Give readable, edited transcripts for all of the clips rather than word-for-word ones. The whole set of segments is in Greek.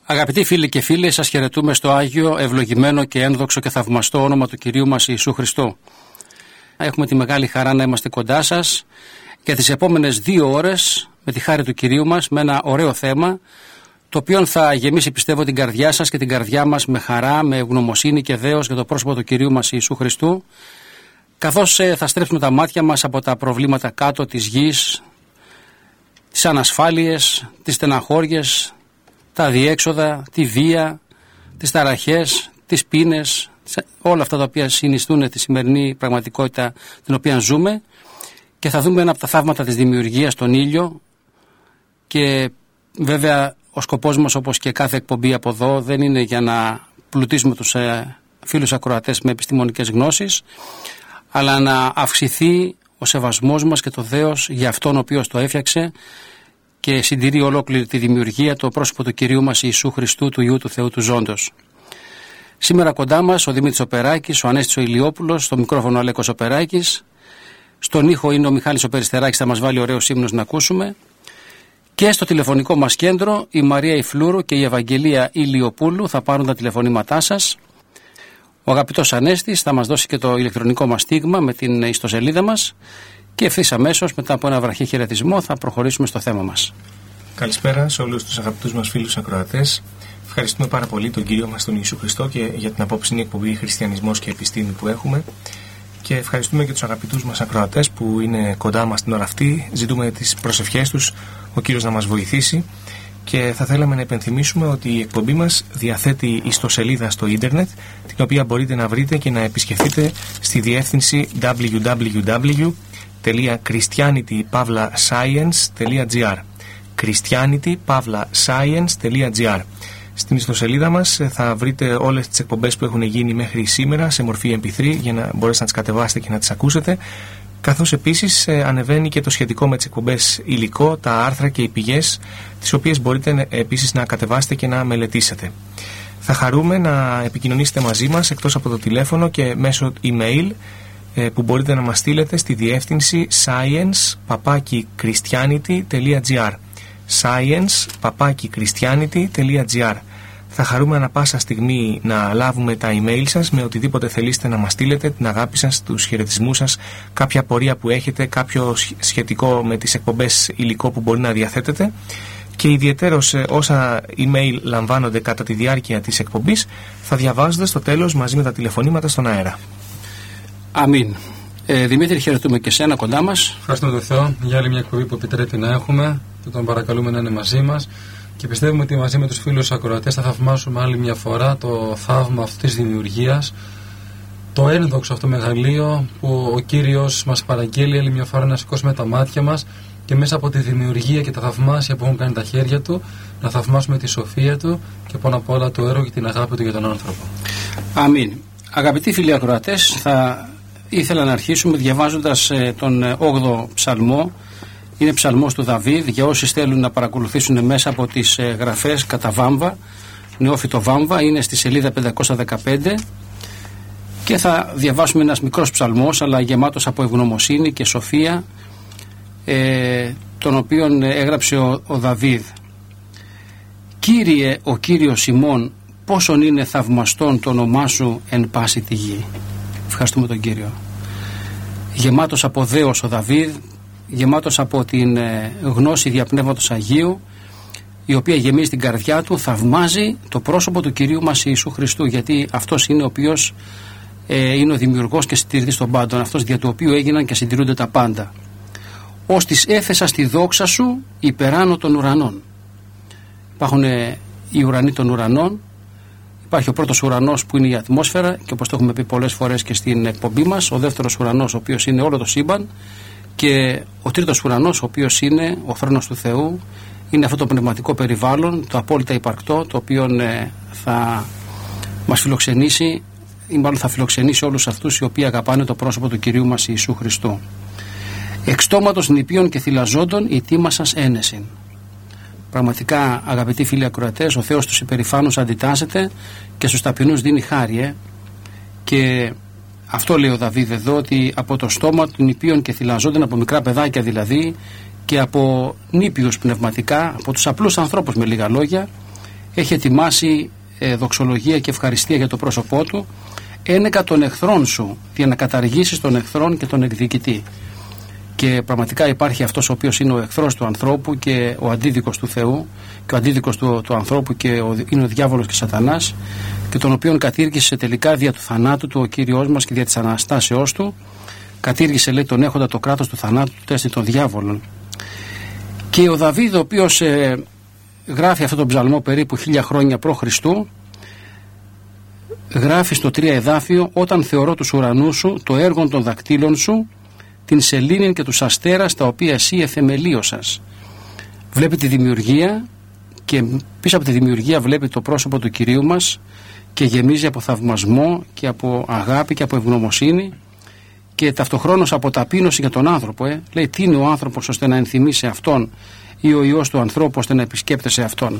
Αγαπητοί φίλοι και φίλοι, σας χαιρετούμε στο Άγιο, ευλογημένο και ένδοξο και θαυμαστό όνομα του Κυρίου μας Ιησού Χριστού. Έχουμε τη μεγάλη χαρά να είμαστε κοντά σας για τις επόμενες 2 ώρες με τη χάρη του Κυρίου μας, με ένα ωραίο θέμα, το οποίο θα γεμίσει, πιστεύω, την καρδιά σας και την καρδιά μας με χαρά, με ευγνωμοσύνη και δέος για το πρόσωπο του Κυρίου μας Ιησού Χριστού, καθώς θα στρέψουμε τα μάτια μας από τα προβλήματα κάτω της γης, τις ανασφάλειες, τις στεναχώριες, τα αδιέξοδα, τη βία, τις ταραχές, τις πείνες, όλα αυτά τα οποία συνιστούν τη σημερινή πραγματικότητα την οποία ζούμε, και θα δούμε ένα από τα θαύματα της δημιουργίας, τον ήλιο. Και βέβαια ο σκοπός μας, όπως και κάθε εκπομπή από εδώ, δεν είναι για να πλουτίσουμε τους φίλους ακροατές με επιστημονικές γνώσεις, αλλά να αυξηθεί ο σεβασμός μας και το δέος για αυτόν ο οποίος το έφτιαξε και συντηρεί ολόκληρη τη δημιουργία, το πρόσωπο του Κυρίου μας Ιησού Χριστού, του Υιού του Θεού του Ζώντος. Σήμερα κοντά μας ο Δημήτρης Οπεράκης, ο Ανέστης ο Ηλιόπουλος, στο μικρόφωνο ο Αλέκος Οπεράκης, στον ήχο είναι ο Μιχάλης ο Περιστεράκης, θα μας βάλει ωραίους ύμνους να ακούσουμε, και στο τηλεφωνικό μας κέντρο η Μαρία Ιφλούρου και η Ευαγγελία Ηλιοπούλου θα πάρουν τα τηλεφωνήματά σας. Ο αγαπητός Ανέστης θα μας δώσει και το ηλεκτρονικό μας στίγμα με την ιστοσελίδα μας και ευθύς αμέσως μετά από ένα βραχή χαιρετισμό θα προχωρήσουμε στο θέμα μας. Καλησπέρα σε όλους τους αγαπητούς μας φίλους ακροατές. Ευχαριστούμε πάρα πολύ τον Κύριο μας τον Ιησού Χριστό και για την απόψινή εκπομπή Χριστιανισμός και Επιστήμη που έχουμε. Και ευχαριστούμε και τους αγαπητούς μας ακροατές που είναι κοντά μας την ώρα αυτή. Ζητούμε τις προσευχές τους, ο Κύριος να μας βοηθήσει. Και θα θέλαμε να υπενθυμίσουμε ότι η εκπομπή μας διαθέτει ιστοσελίδα στο ίντερνετ, την οποία μπορείτε να βρείτε και να επισκεφτείτε στη διεύθυνση www.christianity-science.gr christianity-science.gr. Στην ιστοσελίδα μας θα βρείτε όλες τις εκπομπές που έχουν γίνει μέχρι σήμερα σε μορφή MP3 για να μπορέσετε να τις κατεβάσετε και να τις ακούσετε, καθώς επίσης ανεβαίνει και το σχετικό με τις εκπομπές υλικό, τα άρθρα και οι πηγές, τις οποίες μπορείτε επίσης να κατεβάσετε και να μελετήσετε. Θα χαρούμε να επικοινωνήσετε μαζί μας εκτός από το τηλέφωνο και μέσω email, που μπορείτε να μας στείλετε στη διεύθυνση science@christianity.gr science@christianity.gr. Θα χαρούμε ανα πάσα στιγμή να λάβουμε τα email σας με οτιδήποτε θελήσετε να μας στείλετε, την αγάπη σας, τους χαιρετισμούς σας, κάποια απορία που έχετε, κάποιο σχετικό με τις εκπομπές υλικό που μπορεί να διαθέτετε, και ιδιαιτέρως όσα email λαμβάνονται κατά τη διάρκεια της εκπομπής θα διαβάζονται στο τέλος μαζί με τα τηλεφωνήματα στον αέρα. Αμήν. Δημήτρη, χαιρετούμε και σένα κοντά μας. Ευχαριστούμε τον Θεό για άλλη μια εκπομπή που επιτρέπει να έχουμε και τον παρακαλούμε να είναι μαζί μας. Και πιστεύουμε ότι μαζί με τους φίλους ακροατές θα θαυμάσουμε άλλη μια φορά το θαύμα αυτής της δημιουργίας, το ένδοξο αυτό μεγαλείο που ο Κύριος μας παραγγέλει άλλη μια φορά να σηκώσουμε τα μάτια μας και μέσα από τη δημιουργία και τα θαυμάσια που έχουν κάνει τα χέρια του να θαυμάσουμε τη σοφία του και πάνω απ' όλα το έργο και την αγάπη του για τον άνθρωπο. Αμήν. Αγαπητοί φίλοι ακροατές, θα ήθελα να αρχίσουμε διαβάζοντας τον 8ο ψαλμό. Είναι ψαλμός του Δαβίδ, για όσοι θέλουν να παρακολουθήσουν μέσα από τις γραφές κατά βάμβα, νεόφυτο βάμβα, είναι στη σελίδα 515, και θα διαβάσουμε ένας μικρός ψαλμός αλλά γεμάτος από ευγνωμοσύνη και σοφία, τον οποίον έγραψε ο Δαβίδ. Κύριε, ο Κύριος ημών, πόσον είναι θαυμαστόν το όνομά σου εν πάση τη γη. Ευχαριστούμε τον Κύριο. Γεμάτος από δέος ο Δαβίδ, γεμάτος από την γνώση διαπνεύματος Αγίου, η οποία γεμίζει την καρδιά του, θαυμάζει το πρόσωπο του Κυρίου μας Ιησού Χριστού, γιατί αυτός είναι ο οποίος είναι ο δημιουργός και συντηρητής των πάντων, αυτός δια του οποίου έγιναν και συντηρούνται τα πάντα. Ως της έθεσα στη δόξα σου υπεράνω των ουρανών. Υπάρχουν οι ουρανοί των ουρανών, υπάρχει ο πρώτος ουρανός που είναι η ατμόσφαιρα, και όπως το έχουμε πει πολλές φορές και στην εκπομπή μας, ο δεύτερος ουρανός ο οποίος είναι όλο το σύμπαν, και ο τρίτος ουρανός ο οποίος είναι ο θρόνος του Θεού, είναι αυτό το πνευματικό περιβάλλον, το απόλυτα υπαρκτό, το οποίο θα μας φιλοξενήσει, ή μάλλον θα φιλοξενήσει όλους αυτούς οι οποίοι αγαπάνε το πρόσωπο του Κυρίου μας Ιησού Χριστού. Εξ στόματος νηπίων και θυλαζόντων η τίμα σας ένεσιν. Πραγματικά, αγαπητοί φίλοι ακροατές, ο Θεός τους υπερηφάνους αντιτάσσεται και στους ταπεινούς δίνει χάρη, και αυτό λέει ο Δαβίδ εδώ, ότι από το στόμα των νηπίων και θυλαζόντων, από μικρά παιδάκια δηλαδή, και από νήπιους πνευματικά, από τους απλούς ανθρώπους με λίγα λόγια, έχει ετοιμάσει δοξολογία και ευχαριστία για το πρόσωπό του. Ένεκα των εχθρών σου, για να καταργήσεις τον εχθρόν και τον εκδικητή. Και πραγματικά υπάρχει αυτός ο οποίος είναι ο εχθρός του ανθρώπου και ο αντίδικος του Θεού, και ο αντίδικος του ανθρώπου και είναι ο διάβολος και Σατανάς, και τον οποίον κατήργησε τελικά δια του θανάτου του ο Κύριος μας και δια της Αναστάσεώς του. Κατήργησε, λέει, τον έχοντα το κράτος του θανάτου του, τέστη των διάβολων. Και ο Δαβίδ, ο οποίος γράφει αυτόν τον ψαλμό περίπου 1000 χρόνια π.Χ., γράφει στο 3 εδάφιο: όταν θεωρώ τους ουρανούς σου, το έργο των δακτύλων σου, την σελήνη και τους αστέρας τα οποία εσύ εθεμελίωσας. Βλέπει τη δημιουργία και πίσω από τη δημιουργία βλέπει το πρόσωπο του Κυρίου μας και γεμίζει από θαυμασμό και από αγάπη και από ευγνωμοσύνη και ταυτοχρόνως από ταπείνωση για τον άνθρωπο. Λέει, τι είναι ο άνθρωπος ώστε να ενθυμεί σε αυτόν, ή ο Υιός του ανθρώπου ώστε να επισκέπτεσαι αυτόν.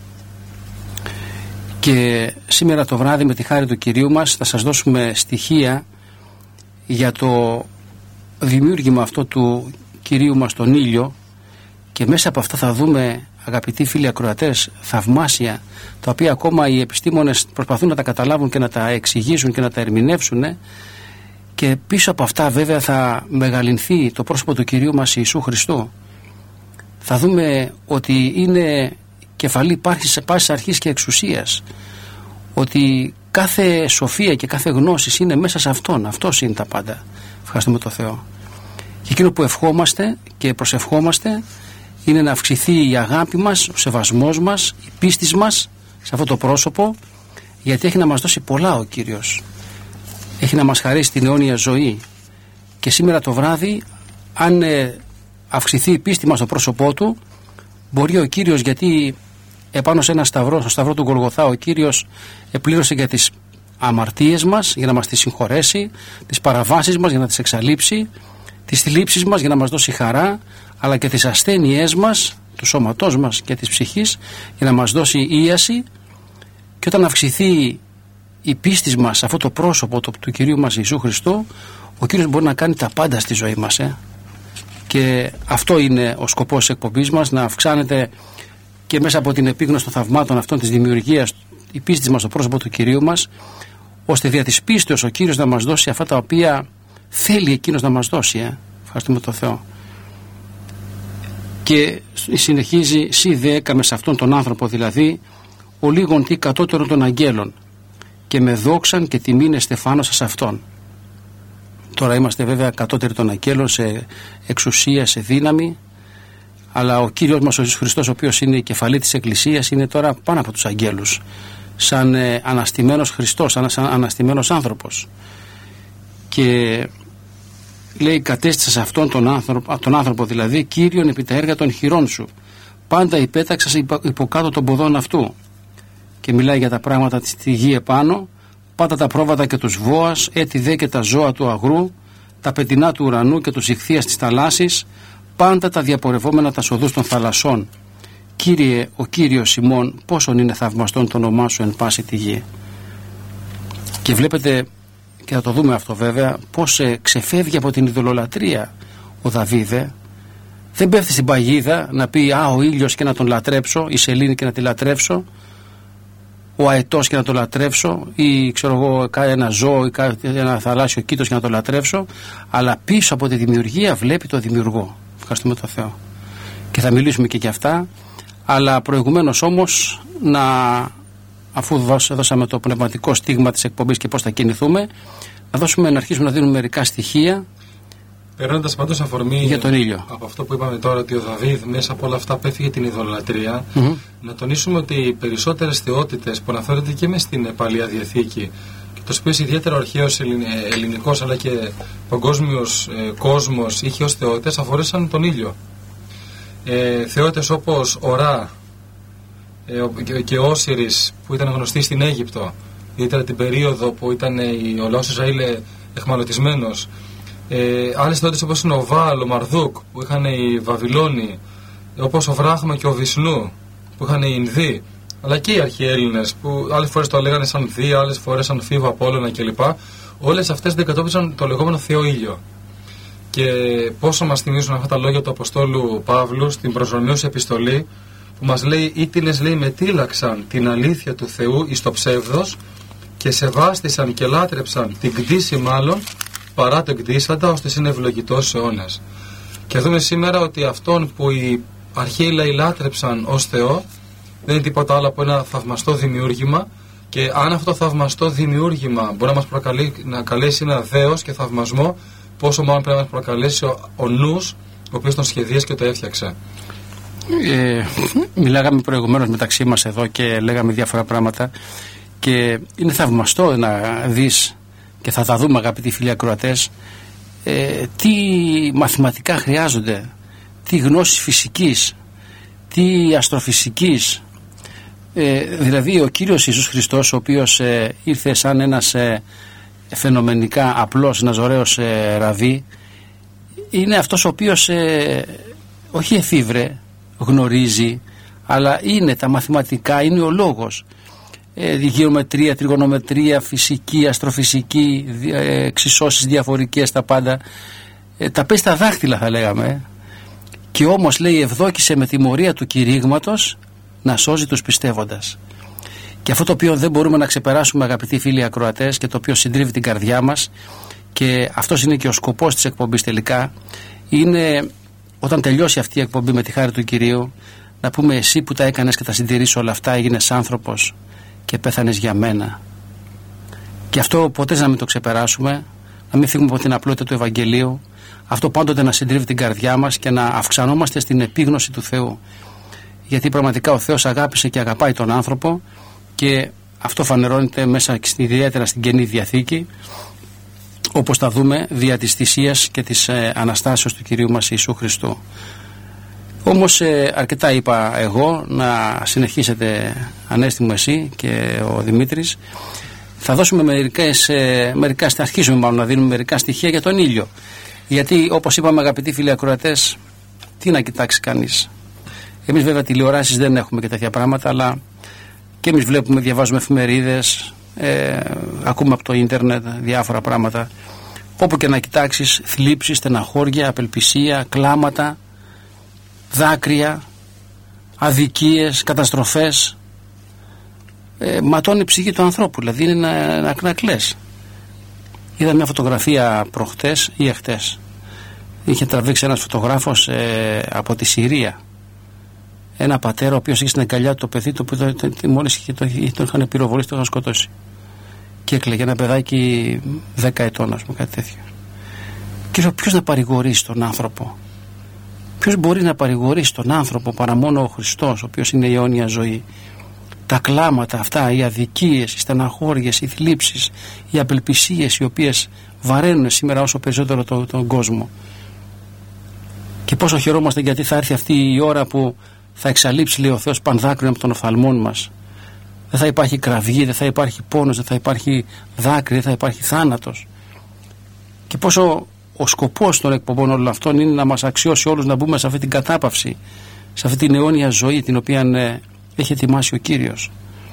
Και σήμερα το βράδυ, με τη χάρη του Κυρίου μας, θα σας δώσουμε στοιχεία για το δημιούργημα αυτό του Κυρίου μας, τον ήλιο, και μέσα από αυτά θα δούμε, αγαπητοί φίλοι ακροατές, θαυμάσια, τα οποία ακόμα οι επιστήμονες προσπαθούν να τα καταλάβουν και να τα εξηγήσουν και να τα ερμηνεύσουν, και πίσω από αυτά βέβαια θα μεγαλυνθεί το πρόσωπο του Κυρίου μας Ιησού Χριστού. Θα δούμε ότι είναι κεφαλή πάσης αρχής και εξουσίας, ότι κάθε σοφία και κάθε γνώση είναι μέσα σε Αυτόν. Αυτός είναι τα πάντα. Ευχαριστούμε τον Θεό. Και εκείνο που ευχόμαστε και προσευχόμαστε είναι να αυξηθεί η αγάπη μας, ο σεβασμός μας, η πίστη μας σε αυτό το πρόσωπο, γιατί έχει να μας δώσει πολλά ο Κύριος. Έχει να μας χαρίσει την αιώνια ζωή. Και σήμερα το βράδυ, αν αυξηθεί η πίστη μας στο πρόσωπό του, μπορεί ο Κύριος, γιατί επάνω σε ένα σταυρό, στο σταυρό του Γολγοθά, ο Κύριος επλήρωσε για τις αμαρτίες μας, για να μας τις συγχωρέσει, τις παραβάσεις μας για να τις εξαλείψει, τις θλίψεις μας για να μας δώσει χαρά, αλλά και τις ασθένειές μας, του σώματός μας και της ψυχής, για να μας δώσει ίαση. Και όταν αυξηθεί η πίστη μας σε αυτό το πρόσωπο του Κυρίου μας Ιησού Χριστού, ο Κύριος μπορεί να κάνει τα πάντα στη ζωή μας. Και αυτό είναι ο σκοπός της εκπομπής μας, να αυξάνεται και μέσα από την επίγνωση των θαυμάτων αυτών της δημιουργίας η πίστη μας στο πρόσωπο του Κυρίου μας, ώστε δια της πίστεως ο Κύριος να μας δώσει αυτά τα οποία θέλει Εκείνος να μας δώσει. Ευχαριστούμε τον Θεό. Και συνεχίζει, «Σύ δε έκαμε σε αυτόν τον άνθρωπο, δηλαδή ο λίγον τι κατώτερον των αγγέλων, και με δόξαν και τιμήν εστεφάνωσα σε αυτόν». Τώρα είμαστε βέβαια κατώτεροι των αγγέλων σε εξουσία, σε δύναμη, αλλά ο Κύριος μας ο Ιησούς Χριστός, ο οποίος είναι η κεφαλή της Εκκλησίας, είναι τώρα πάνω από τους αγγέλους, σαν αναστημένος Χριστός, σαν αναστημένος άνθρωπος. Και λέει, κατέστησα σε αυτόν τον άνθρωπο δηλαδή Κύριον επί τα έργα των χειρών σου, πάντα υπέταξα υποκάτω των ποδών αυτού. Και μιλάει για τα πράγματα στη γη επάνω, πάντα τα πρόβατα και τους βόας, έτη δε και τα ζώα του αγρού, τα πετεινά του ουρανού και τους ιχθείας της θαλάσσης, πάντα τα διαπορευόμενα τα σοδούς των θαλασσών. Κύριε, ο Κύριος ημών, πόσον είναι θαυμαστόν το όνομά σου εν πάση τη γη. Και βλέπετε, και θα το δούμε αυτό βέβαια, πώς ξεφεύγει από την ειδωλολατρία ο Δαβίδε. Δεν πέφτει στην παγίδα να πει ο ήλιος και να τον λατρέψω, η σελήνη και να τη λατρέψω, ο αετός και να το λατρέψω, ή ξέρω εγώ ένα ζώο ή ένα θαλάσσιο κήτος και να το λατρέψω, αλλά πίσω από τη δημιουργία βλέπει το δημιουργό. Ευχαριστούμε τον Θεό. Και θα μιλήσουμε και για αυτά, αλλά προηγουμένως όμως, αφού δώσαμε το πνευματικό στίγμα της εκπομπής και πώς θα κινηθούμε, να αρχίσουμε να δίνουμε μερικά στοιχεία. Περνώντας πάντως αφορμή για τον ήλιο. Από αυτό που είπαμε τώρα, ότι ο Δαβίδ μέσα από όλα αυτά πέφυγε την ειδωλολατρία, να τονίσουμε ότι οι περισσότερες θεότητες που αναφέρονται και μες στην Παλαιά Διαθήκη, και το οποίο ιδιαίτερα ο αρχαίος ελληνικός αλλά και παγκόσμιος κόσμος είχε ως θεότητες, αφορούσαν τον ήλιο. Θεότητες όπως ο Ρα και ο Όσιρις, που ήταν γνωστοί στην Αίγυπτο, ιδιαίτερα την περίοδο που ήταν ο λαός Ισραήλ εχμαλωτισμένος. Άλλες θεότητες όπως είναι ο Βάλ, ο Μαρδούκ, που είχαν οι Βαβυλώνοι, όπως ο Βράχμα και ο Βυσνού, που είχαν οι Ινδοί, αλλά και οι αρχαίοι Έλληνες, που άλλες φορές το λέγανε σαν Δία, άλλες φορές σαν Φίβο, Απόλλωνα κλπ. Όλες αυτές δεν κατόπισαν το λεγόμενο Θεό Ήλιο. Και πόσο μας θυμίζουν αυτά τα λόγια του Αποστόλου Παύλου στην προσωρινή επιστολή, που μας λέει «Ήτινες» λέει «μετήλαξαν την αλήθεια του Θεού εις το ψεύδος και σεβάστησαν και λάτρεψαν την κτήση μάλλον παρά τον κτήσαντα, ώστε είναι ευλογητός αιώνας». Και δούμε σήμερα ότι αυτόν που οι αρχαίοι λαοί λάτρεψαν ως Θεό δεν είναι τίποτα άλλο από ένα θαυμαστό δημιούργημα, και αν αυτό το θαυμαστό δημιούργημα μπορεί να καλέσει ένα δέος και θαυμασμό, πόσο μάλλον πρέπει να μας προκαλέσει ο νους ο οποίος τον σχεδίασε και το έφτιαξε. Μιλάγαμε προηγουμένως μεταξύ μας εδώ και λέγαμε διάφορα πράγματα, και είναι θαυμαστό να δεις, και θα τα δούμε αγαπητοί φίλοι ακροατές, τι μαθηματικά χρειάζονται, τι γνώσεις φυσικής, τι αστροφυσικής. Δηλαδή ο Κύριος Ιησούς Χριστός, ο οποίος ήρθε σαν ένας φαινομενικά απλός, ένας ωραίος ραβί, είναι αυτός ο οποίος όχι εφήβρε, γνωρίζει, αλλά είναι τα μαθηματικά, είναι ο λόγος. Γεωμετρία, τριγωνομετρία, φυσική, αστροφυσική, εξισώσεις διαφορικές, τα πάντα τα παίζει στα δάχτυλα, θα λέγαμε. Και όμως λέει ευδόκησε με τιμωρία του κηρύγματος να σώζει τους πιστεύοντας. Και αυτό το οποίο δεν μπορούμε να ξεπεράσουμε, αγαπητοί φίλοι ακροατές, και το οποίο συντρίβει την καρδιά μας, και αυτός είναι και ο σκοπός της εκπομπής τελικά, είναι όταν τελειώσει αυτή η εκπομπή με τη χάρη του Κυρίου, να πούμε εσύ που τα έκανες και τα συντηρείς όλα αυτά, έγινες άνθρωπος και πέθανες για μένα. Και αυτό ποτέ να μην το ξεπεράσουμε, να μην φύγουμε από την απλότητα του Ευαγγελίου, αυτό πάντοτε να συντρίβει την καρδιά μας και να αυξανόμαστε στην επίγνωση του Θεού. Γιατί πραγματικά ο Θεός αγάπησε και αγαπάει τον άνθρωπο, και αυτό φανερώνεται μέσα ιδιαίτερα στην Καινή Διαθήκη, όπως θα δούμε δια της θυσίας και της Αναστάσεως του Κυρίου μας Ιησού Χριστού. Όμως αρκετά είπα εγώ, να συνεχίσετε Ανέστη μου εσύ και ο Δημήτρης. Θα δώσουμε αρχίσουμε μάλλον να δίνουμε μερικά στοιχεία για τον ήλιο. Γιατί όπως είπαμε αγαπητοί φίλοι ακροατές, τι να κοιτάξει κανείς. Εμείς βέβαια τηλεοράσεις δεν έχουμε και τέτοια πράγματα, αλλά και εμείς βλέπουμε, διαβάζουμε εφημερίδες, ακούμε από το ίντερνετ διάφορα πράγματα. Όπου και να κοιτάξεις, θλίψεις, στεναχώρια, απελπισία, κλάματα, δάκρυα, αδικίες, καταστροφές, ματώνει η ψυχή του ανθρώπου, δηλαδή είναι να κλαις. Είδα μια φωτογραφία προχτές ή εχτές, είχε τραβήξει ένας φωτογράφος από τη Συρία, ένα πατέρα ο οποίος είχε στην αγκαλιά του το παιδί του, που μόλις τον είχαν πυροβολήσει, τον είχαν σκοτώσει, και έκλαιγε ένα παιδάκι 10 ετών, ας πούμε, κάτι τέτοιο. Και ποιος να παρηγορήσει τον άνθρωπο? Ποιος μπορεί να παρηγορήσει τον άνθρωπο παρά μόνο ο Χριστός, ο οποίος είναι η αιώνια ζωή? Τα κλάματα αυτά, οι αδικίες, οι στεναχώριες, οι θλίψεις, οι απελπισίες, οι οποίες βαραίνουν σήμερα όσο περισσότερο τον κόσμο. Και πόσο χαιρόμαστε, γιατί θα έρθει αυτή η ώρα που θα εξαλείψει, λέει ο Θεός, πανδάκρυνα από των οφθαλμών μας. Δεν θα υπάρχει κραυγή, δεν θα υπάρχει πόνος, δεν θα υπάρχει δάκρυ, δεν θα υπάρχει θάνατος. Και πόσο ο σκοπός των εκπομπών όλων αυτών είναι να μας αξιώσει όλους να μπούμε σε αυτή την κατάπαυση, σε αυτή την αιώνια ζωή την οποία έχει ετοιμάσει ο Κύριος.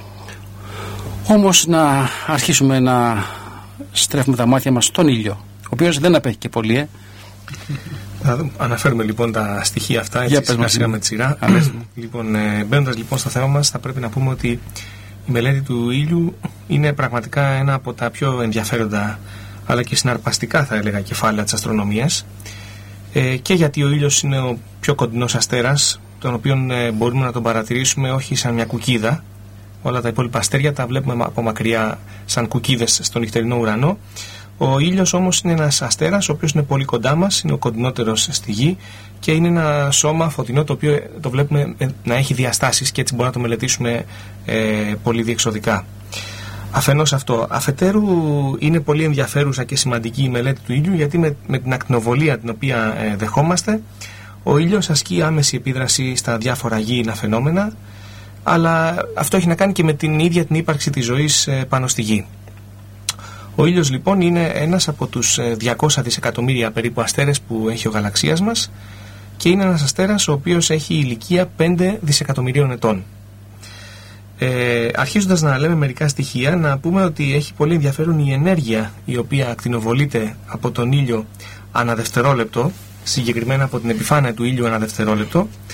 Όμως να αρχίσουμε να στρέφουμε τα μάτια μας στον ήλιο, ο οποίος δεν απέχει και πολύ. Αναφέρουμε λοιπόν τα στοιχεία αυτά, έτσι σιγά με τη σειρά. Λοιπόν, μπαίνοντας λοιπόν στο θέμα μας, θα πρέπει να πούμε ότι η μελέτη του ήλιου είναι πραγματικά ένα από τα πιο ενδιαφέροντα, αλλά και συναρπαστικά, θα έλεγα, κεφάλαια της αστρονομίας, και γιατί ο ήλιος είναι ο πιο κοντινός αστέρας, τον οποίο μπορούμε να τον παρατηρήσουμε όχι σαν μια κουκίδα. Όλα τα υπόλοιπα αστέρια τα βλέπουμε από μακριά σαν κουκίδες στον νυχτερινό ουρανό. Ο ήλιος όμως είναι ένας αστέρας ο οποίος είναι πολύ κοντά μας, είναι ο κοντινότερος στη γη, και είναι ένα σώμα φωτεινό το οποίο το βλέπουμε να έχει διαστάσεις, και έτσι μπορούμε να το μελετήσουμε πολύ διεξοδικά. Αφενός αυτό. Αφετέρου, είναι πολύ ενδιαφέρουσα και σημαντική η μελέτη του ήλιου, γιατί με την ακτινοβολία την οποία δεχόμαστε, ο ήλιος ασκεί άμεση επίδραση στα διάφορα γήινα φαινόμενα, αλλά αυτό έχει να κάνει και με την ίδια την ύπαρξη της ζωής πάνω στη γη. Ο ήλιος λοιπόν είναι ένας από τους 200 δισεκατομμύρια περίπου αστέρες που έχει ο γαλαξίας μας, και είναι ένας αστέρας ο οποίος έχει ηλικία 5 δισεκατομμυρίων ετών. Αρχίζοντας να λέμε μερικά στοιχεία, να πούμε ότι έχει πολύ ενδιαφέρον η ενέργεια η οποία ακτινοβολείται από τον ήλιο ανά δευτερόλεπτο, συγκεκριμένα από την επιφάνεια του ήλιου ανά δευτερόλεπτο.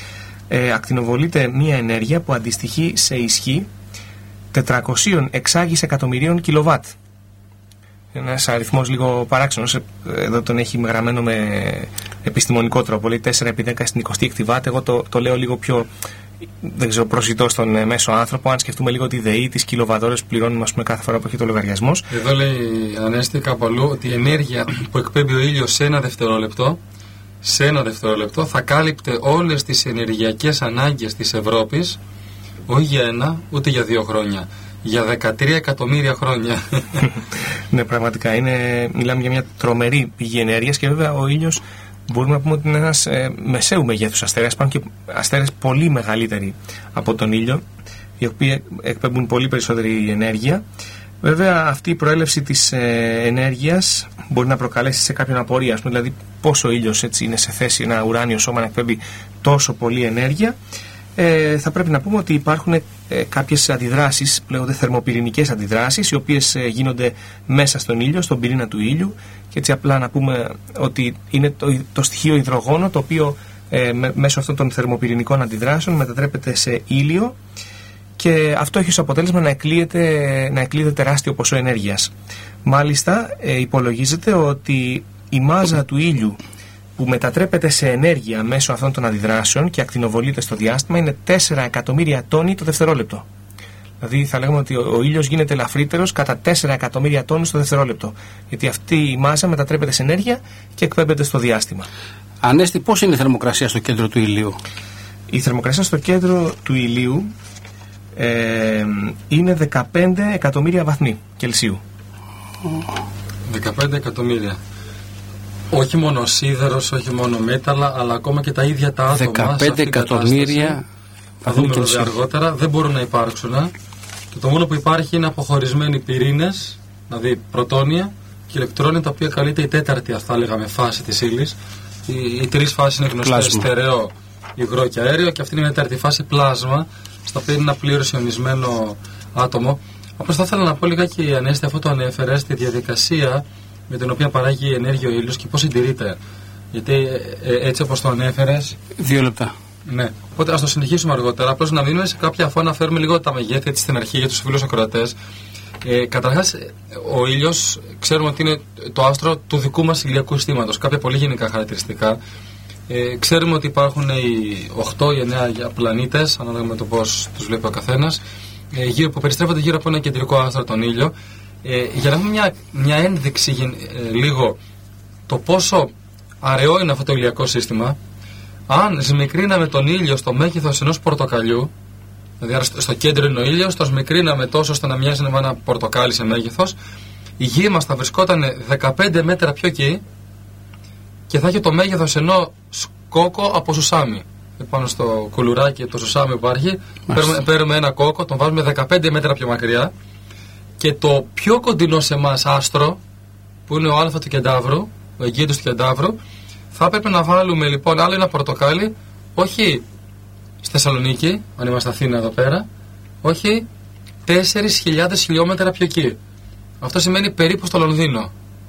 ακτινοβολείται μία ενέργεια που αντιστοιχεί σε ισχύ 400 εξάγης εκατομμυρίων κιλοβάτ. Ένας αριθμός λίγο παράξενος, εδώ τον έχει γραμμένο με επιστημονικό τρόπο, λέει 4x10 στην 26η βάτ. Εγώ το λέω λίγο πιο, δεν ξέρω, προσιτό στον μέσο άνθρωπο, αν σκεφτούμε λίγο τη ΔΕΗ, τις κιλοβατόρες που πληρώνουμε, ας πούμε, κάθε φορά που έχει το λογαριασμός. Εδώ λέει, Ανέστη, κάπου αλλού, ότι η ενέργεια που εκπέμπει ο ήλιος σε ένα δευτερόλεπτο θα κάλυπτε όλες τις ενεργειακές ανάγκες της Ευρώπης, όχι για 1 ούτε για 2 χρόνια, για 13 εκατομμύρια χρόνια. Ναι, πραγματικά μιλάμε για μια τρομερή πηγή ενέργειας, και βέβαια ο ήλιος μπορούμε να πούμε ότι είναι ένας μεσαίου μεγέθους αστέρας. Υπάρχουν και αστέρες πολύ μεγαλύτεροι από τον ήλιο, οι οποίοι εκπέμπουν πολύ περισσότερη ενέργεια. Βέβαια, αυτή η προέλευση της ενέργειας μπορεί να προκαλέσει σε κάποιον απορία, ας πούμε, δηλαδή πόσο ο ήλιος έτσι είναι σε θέση, ένα ουράνιο σώμα, να εκπέμπει τόσο πολύ ενέργεια. Θα πρέπει να πούμε ότι υπάρχουν κάποιες αντιδράσεις, λέγονται θερμοπυρηνικές αντιδράσεις, οι οποίες γίνονται μέσα στον ήλιο, στον πυρήνα του ήλιου, και έτσι απλά να πούμε ότι είναι το στοιχείο υδρογόνο, το οποίο μέσω αυτών των θερμοπυρηνικών αντιδράσεων μετατρέπεται σε ήλιο, και αυτό έχει ως αποτέλεσμα να εκλείεται τεράστιο ποσό ενέργειας. Μάλιστα, υπολογίζεται ότι η μάζα του ήλιου που μετατρέπεται σε ενέργεια μέσω αυτών των αντιδράσεων και ακτινοβολείται στο διάστημα είναι 4 εκατομμύρια τόνοι το δευτερόλεπτο. Δηλαδή θα λέγαμε ότι ο ήλιος γίνεται ελαφρύτερος κατά 4 εκατομμύρια τόνους το δευτερόλεπτο, γιατί αυτή η μάζα μετατρέπεται σε ενέργεια και εκπέμπεται στο διάστημα. Ανέστη, πώς είναι η θερμοκρασία στο κέντρο του ηλίου? Η θερμοκρασία στο κέντρο του ηλίου είναι 15 εκατομμύρια βαθμοί Κελσίου. 15 εκατομμύρια. Όχι μόνο σίδερος, όχι μόνο μέταλλα, αλλά ακόμα και τα ίδια τα άτομα. 15 εκατομμύρια. Θα δούμε βέβαια αργότερα. Δεν μπορούν να υπάρξουν. Και το μόνο που υπάρχει είναι αποχωρισμένοι πυρήνες, δηλαδή πρωτόνια και ηλεκτρόνια, τα οποία καλείται η τέταρτη, αυτά λέγαμε, φάση της ύλης. Οι τρεις φάσεις είναι γνωστές: στερεό, υγρό και αέριο, και αυτή είναι η τέταρτη φάση, πλάσμα, στα οποία είναι ένα πλήρως ιονισμένο άτομο. Απλώς θα ήθελα να πω λιγάκι, Ανέστη, αφού το ανέφερε, στη διαδικασία με την οποία παράγει η ενέργεια ο ήλιος και πώς συντηρείται. Γιατί έτσι όπως το ανέφερες. 2 λεπτά. Ναι. Οπότε ας το συνεχίσουμε αργότερα. Απλώς να μείνουμε σε κάποια, αφού αναφέρουμε λίγο τα μεγέθη έτσι στην αρχή για τους φίλους ακροατές. Καταρχάς, ο ήλιος ξέρουμε ότι είναι το άστρο του δικού μας ηλιακού συστήματος. Κάποια πολύ γενικά χαρακτηριστικά. Ξέρουμε ότι υπάρχουν οι 8 ή 9 πλανήτες, ανάλογα με το πώς τους βλέπει ο καθένας, που περιστρέφονται γύρω από ένα κεντρικό άστρο, τον ήλιο. Για να έχουμε μια ένδειξη λίγο το πόσο αραιό είναι αυτό το ηλιακό σύστημα, αν σμικρίναμε τον ήλιο στο μέγεθος ενός πορτοκαλιού, δηλαδή στο κέντρο είναι ο ήλιος, το σμικρίναμε τόσο ώστε να μοιάζει με ένα πορτοκάλι σε μέγεθος, η γη μας θα βρισκόταν 15 μέτρα πιο εκεί και θα έχει το μέγεθος ενός κόκο από σουσάμι. Πάνω στο κουλουράκι το σουσάμι που υπάρχει, παίρνουμε ένα κόκο, τον βάζουμε 15 μέτρα πιο μακριά, και το πιο κοντινό σε εμάς άστρο, που είναι ο Α του Κεντάβρου, ο εγκύτης του Κεντάβρου, θα έπρεπε να βάλουμε λοιπόν άλλο ένα πορτοκάλι, όχι στη Θεσσαλονίκη, αν είμαστε Αθήνα εδώ πέρα, όχι 4.000 χιλιόμετρα πιο εκεί. Αυτό σημαίνει περίπου στο Λονδίνο.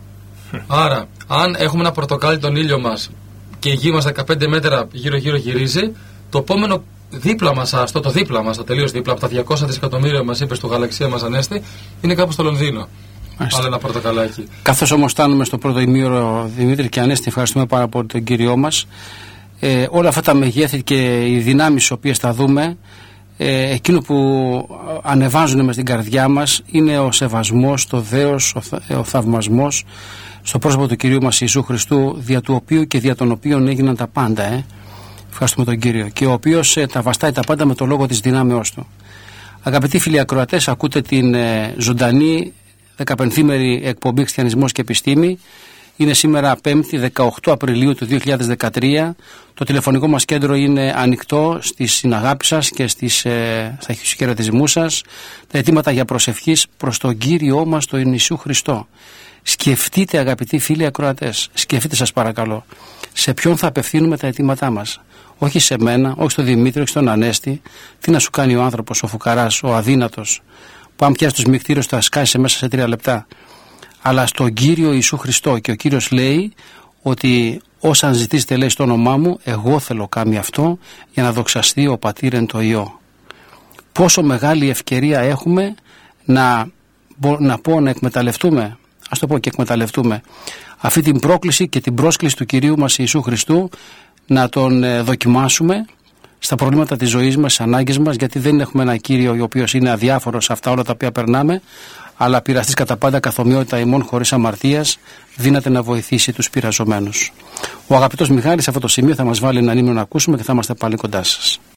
Άρα, αν έχουμε ένα πορτοκάλι τον ήλιο μας και η γη μας 15 μέτρα γύρω-γύρω γυρίζει, το επόμενο δίπλα μας άστρο, το δίπλα μας, το τελείως δίπλα, από τα 200 δισεκατομμύρια μας είπες του γαλαξία μας, Ανέστη, είναι κάπου στο Λονδίνο. Άλλο ένα πορτοκαλάκι. Καθώς όμως φτάνουμε στο πρώτο ημίωρο, Δημήτρη και Ανέστη, ευχαριστούμε πάρα πολύ τον Κύριό μας. Όλα αυτά τα μεγέθη και οι δυνάμεις τις οποίες θα δούμε, εκείνο που ανεβάζουν μες στην καρδιά μας είναι ο σεβασμός, το δέος, ο θαυμασμός στο πρόσωπο του Κυρίου μας Ιησού Χριστού, δια του οποίου και δια των οποίων έγιναν τα πάντα. Ευχαριστούμε τον Κύριο, και ο οποίος τα βαστάει τα πάντα με το λόγο της δυνάμεώς του. Αγαπητοί φίλοι ακροατές, ακούτε την ζωντανή 15ημερη εκπομπή Χριστιανισμός και Επιστήμη. Είναι σήμερα 5η 18 Απριλίου του 2013. Το τηλεφωνικό μας κέντρο είναι ανοιχτό στη συναγάπη σας και στα χαιρετισμούς σας. Τα αιτήματα για προσευχής προς τον Κύριό μας τον Ιησού Χριστό. Σκεφτείτε, αγαπητοί φίλοι ακροατές, σκεφτείτε σας παρακαλώ, σε ποιον θα απευθύνουμε τα αιτήματά μας. Όχι σε μένα, όχι στον Δημήτρη, όχι στον Ανέστη. Τι να σου κάνει ο άνθρωπος, ο φουκαράς, ο αδύνατος, που αν πιάσει το σμικτήριο θα σκάσει μέσα σε 3 λεπτά. Αλλά στον Κύριο Ιησού Χριστό. Και ο Κύριος λέει ότι Όσαν ζητήσετε, λέει, στο όνομά μου, εγώ θέλω κάνει αυτό για να δοξαστεί ο Πατήρ εν το Υιό. Πόσο μεγάλη ευκαιρία έχουμε να εκμεταλλευτούμε, ας το πω και εκμεταλλευτούμε, αυτή την πρόκληση και την πρόσκληση του Κυρίου μας Ιησού Χριστού, να τον δοκιμάσουμε στα προβλήματα της ζωής μας, στις ανάγκες μας, γιατί δεν έχουμε ένα Κύριο ο οποίος είναι αδιάφορος σε αυτά όλα τα οποία περνάμε, αλλά πειραστής κατά πάντα καθομοιότητα ημών χωρίς αμαρτίας, δύναται να βοηθήσει τους πειραζομένους. Ο αγαπητός Μιχάλης σε αυτό το σημείο θα μας βάλει έναν ύμνο να ακούσουμε και θα είμαστε πάλι κοντά σας.